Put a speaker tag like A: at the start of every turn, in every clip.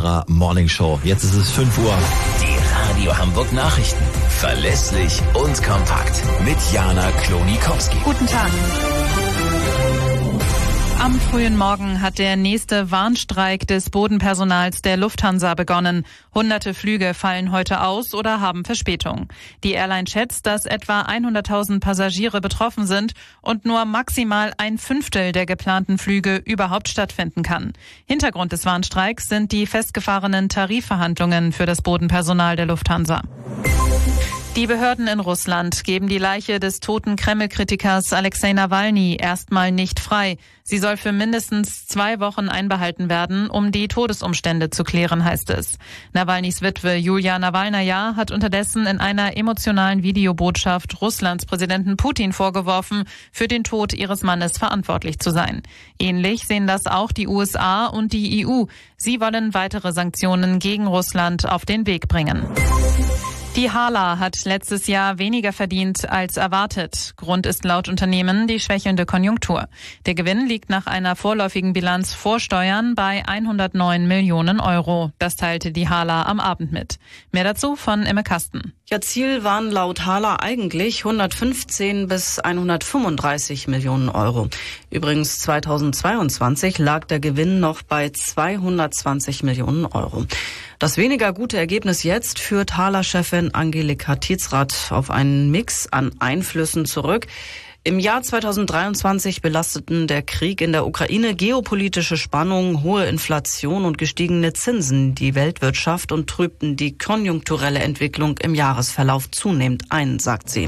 A: unserer Morning Show. Jetzt ist es 5 Uhr.
B: Die Radio Hamburg Nachrichten. Verlässlich und kompakt. Mit Jana Klonikowski.
C: Guten Tag. Am frühen Morgen hat der nächste Warnstreik des Bodenpersonals der Lufthansa begonnen. Hunderte Flüge fallen heute aus oder haben Verspätung. Die Airline schätzt, dass etwa 100.000 Passagiere betroffen sind und nur maximal 1/5 der geplanten Flüge überhaupt stattfinden kann. Hintergrund des Warnstreiks sind die festgefahrenen Tarifverhandlungen für das Bodenpersonal der Lufthansa. Die Behörden in Russland geben die Leiche des toten Kreml-Kritikers Alexei Nawalny erstmal nicht frei. Sie soll für mindestens 2 Wochen einbehalten werden, um die Todesumstände zu klären, heißt es. Nawalnys Witwe Julia Nawalnaja hat unterdessen in einer emotionalen Videobotschaft Russlands Präsidenten Putin vorgeworfen, für den Tod ihres Mannes verantwortlich zu sein. Ähnlich sehen das auch die USA und die EU. Sie wollen weitere Sanktionen gegen Russland auf den Weg bringen. Die HHLA hat letztes Jahr weniger verdient als erwartet. Grund ist laut Unternehmen die schwächelnde Konjunktur. Der Gewinn liegt nach einer vorläufigen Bilanz vor Steuern bei 109 Millionen Euro. Das teilte die HHLA am Abend mit. Mehr dazu von Imme Kasten.
D: Ja, Ziel waren laut HHLA eigentlich 115 bis 135 Millionen Euro. Übrigens 2022 lag der Gewinn noch bei 220 Millionen Euro. Das weniger gute Ergebnis jetzt führt HHLA-Chefin Angelika Tietzrath auf einen Mix an Einflüssen zurück. Im Jahr 2023 belasteten der Krieg in der Ukraine, geopolitische Spannungen, hohe Inflation und gestiegene Zinsen die Weltwirtschaft und trübten die konjunkturelle Entwicklung im Jahresverlauf zunehmend ein, sagt sie.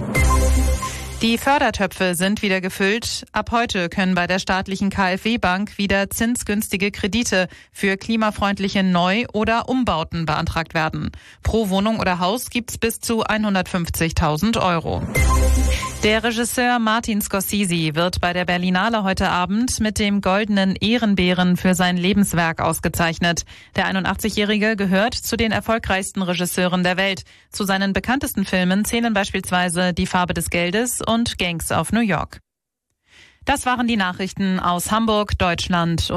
C: Die Fördertöpfe sind wieder gefüllt. Ab heute können bei der staatlichen KfW-Bank wieder zinsgünstige Kredite für klimafreundliche Neu- oder Umbauten beantragt werden. Pro Wohnung oder Haus gibt's bis zu 150.000 Euro. Der Regisseur Martin Scorsese wird bei der Berlinale heute Abend mit dem Goldenen Ehrenbären für sein Lebenswerk ausgezeichnet. Der 81-Jährige gehört zu den erfolgreichsten Regisseuren der Welt. Zu seinen bekanntesten Filmen zählen beispielsweise Die Farbe des Geldes und Gangs of New York. Das waren die Nachrichten aus Hamburg, Deutschland